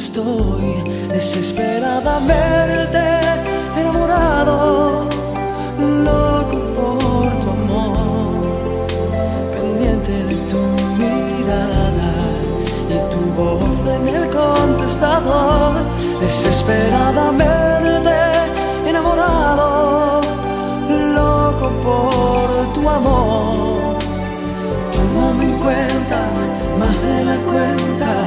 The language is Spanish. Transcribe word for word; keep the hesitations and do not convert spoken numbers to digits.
estoy desesperadamente enamorado, loco por tu amor, pendiente de tu mirada y tu voz en el contestador. Desesperadamente enamorado, loco por tu amor. Tómame en cuenta, más de la cuenta,